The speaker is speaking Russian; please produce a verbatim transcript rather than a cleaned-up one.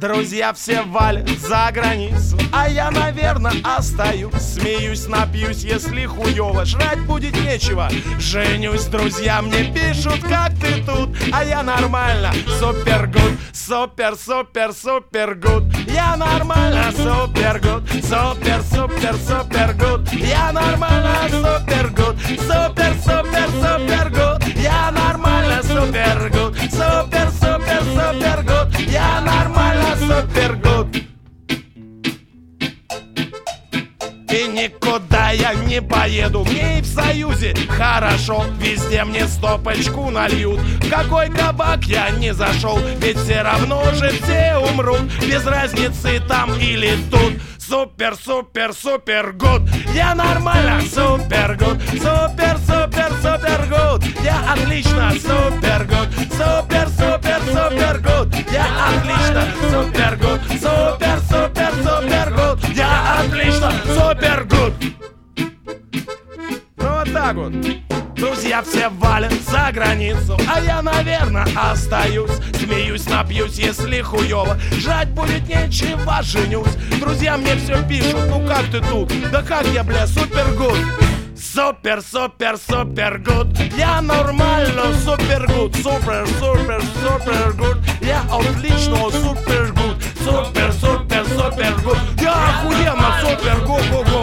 Друзья все валят за границу, а я, наверное, остаюсь. Смеюсь, напьюсь, если хуёво, жрать будет нечего. Женюсь, друзья мне пишут, как ты тут, а я нормально, супер гуд, супер, супер, супер гуд. Я нормально, супер гуд, супер, супер, супер гуд. Я нормально, супер гуд, супер, супер, супер гуд. Я нормально, супер гуд, супер, супер, супер гуд. Я нормально, супер гуд. И никуда я не поеду, мне и в Союзе хорошо. Везде мне стопочку нальют, в какой кабак я не зашел. Ведь все равно же все умрут, без разницы там или тут. Супер, супер, супер гуд. Я нормально, супер гуд. Супер, супер, супер гуд. Я отлично, супер гуд. Супер, супер, супер гуд. Я отлично, супер гуд. Супер, супер, супер гуд. Я отлично, супер гуд. Ну вот так вот. Друзья все валят за границу, а я, наверное, остаюсь. Смеюсь, напьюсь, если хуёво, жрать будет нечего, женюсь. Друзья мне все пишут, ну как ты тут? Да как я, бля, супер гуд. Супер, супер, супер гуд. Я нормально, супер гуд. Супер, супер, супер гуд. Я отлично, супер гуд. Супер, супер, супер гуд. Я охуенно, супер гуд.